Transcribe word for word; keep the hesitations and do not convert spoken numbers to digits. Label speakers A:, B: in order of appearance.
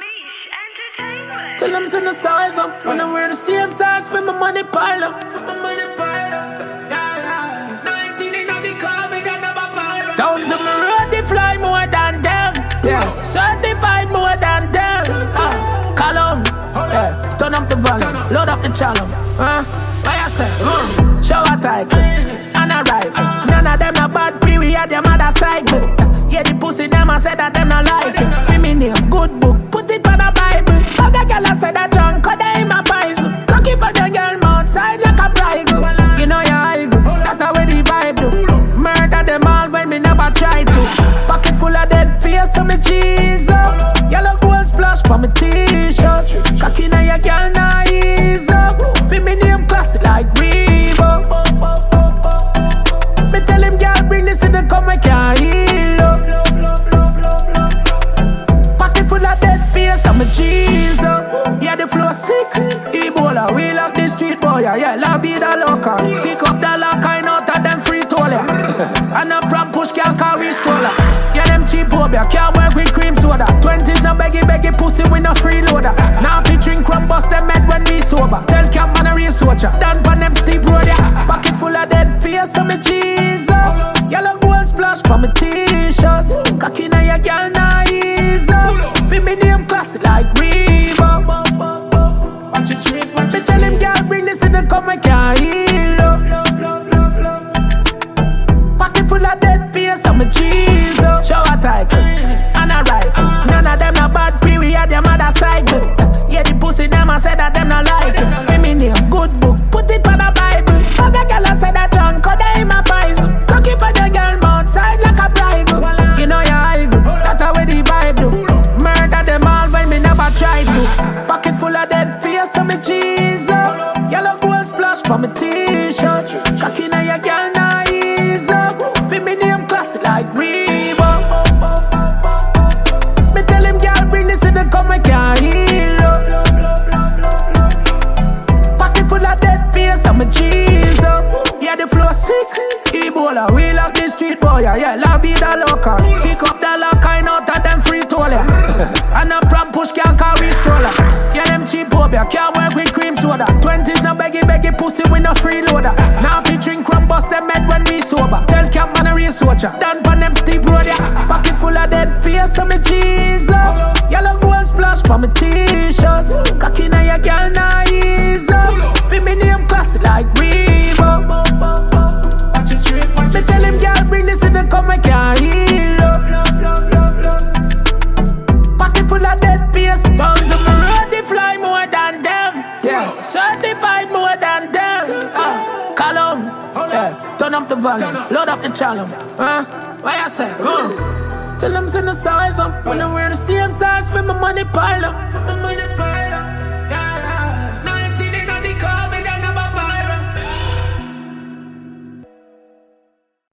A: Niche Entertainment.
B: Tell them send the size up. When I wear the same size for my money pile up. For my money pile up. Yeah, yeah. nineteen in the car, me don't have a pile up. Down to my road, they fly more than them. Yeah. Certified more than them. Ah, Column. Yeah. Turn up the volume. Load up the channel. Huh? What you say? Mm. Shower type. And a rifle. None of them a bad period, them other cycle. Yeah, the pussy them a say that them not like it. Feminine, good book, put it on a Bible. Other girl a say that drunk, cause they in my pies. Cocky for the girl outside like a bride. You know you high, that's how we the vibe do. Murder them all when me never try to. Pocket full of dead face on me cheese up. Yellow gold splash for me t-shirt. Cocky now your girl now ease up. Feminine classic like Reebok. Me tell him girl bring this in the come I can't heal up. Pocket full of dead face on me cheese up. Yeah the flow sick. Ebola we lock the street boy. Yeah yeah la vida loca. Pick up the lock I know that them free toll ya. And a prom push can't carry stroller. Yeah them cheap phobia can't work with cream soda. Twenties no beggy beggy pussy with no freeloader. Now fi drink crumb bust them head when we sober. Tell camp man a race watcher. Done pan them steep road ya. Pocket full of dead face on me cheese up. Yellow gold splash for me t-shirt. Cocky now your girl now ease up. Fi me name classic like Reebok. Watch it trick, watch it. Me tell him girl bring this in the come I can't heal up. Pocket full of dead face on me cheese up. Shower type and a rifle. None of them not bad period, them other cycle. Yeah the pussy them a say that them not like it. Feminine, good book, put it on a Bible. Other girl a say that drunk, cause they in my pies. Cocky for the girl outside like a bride. You know you high, that's how we the vibe do. Murder them all when me never try to. Pocket full of dead face on me cheese up. Yellow gold splash for me t-shirt. Cocky now your girl now ease up. Feminine classic like Reebok. Me tell him girl bring this in the come I can't heal up. Pocket full of dead face on me cheese up. Yeah the flow sick. Ebola we lock the street boy. Yeah yeah la vida loca. Pick up the lock I know that them free toll ya. And a prom push can't carry stroller. Yeah them cheap phobia can't work with cream soda. Twenties no beggy beggy pussy with no freeloader. Now fi drink crumb bust them head when we sober. Tell camp man a race watcher. Done pan them steep road ya. Pocket full of dead face on me cheese up. Yellow gold splash for me t-shirt. Cocky now your girl now ease up. Fi me name classic like Reebok. Watch it trick, watch it. Me tell him girl bring this in the come I can't heal up. Pocket full of dead face. Bound to my road they fly more than them. Yeah, certified more than them. Ah, Column. Yeah, turn up the volume, load up the channel. Huh? What you say? Uh. Tell them send the size up. When I wear the same size for my money pile up. For my money